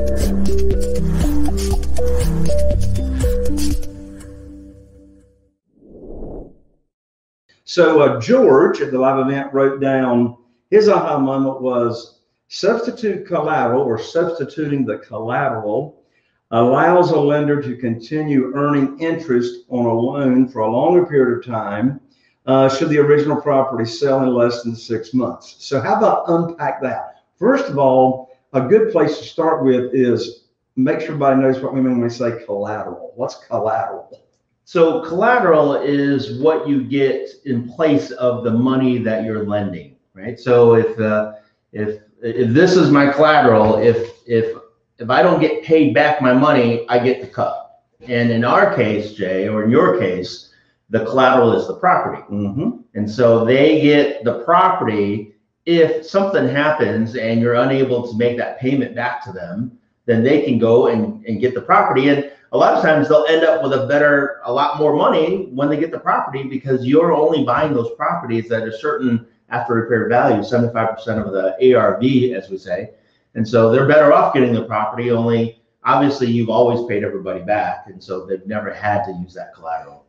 So George at the live event wrote down his aha moment was substitute collateral, or substituting the collateral allows a lender to continue earning interest on a loan for a longer period of time should the original property sell in less than 6 months. So how about unpack that? First of all, a good place to start with is make sure everybody knows what we mean when we say collateral. What's collateral? So collateral is what you get in place of the money that you're lending, right? So if this is my collateral, if I don't get paid back my money, I get the cut. And in our case, Jay, or in your case, the collateral is the property. And so they get the property. If something happens and you're unable to make that payment back to them, then they can go and get the property. And a lot of times they'll end up with a lot more money when they get the property, because you're only buying those properties at a certain after repair value, 75% of the ARV, as we say. And so they're better off getting the property, only obviously you've always paid everybody back. And so they've never had to use that collateral.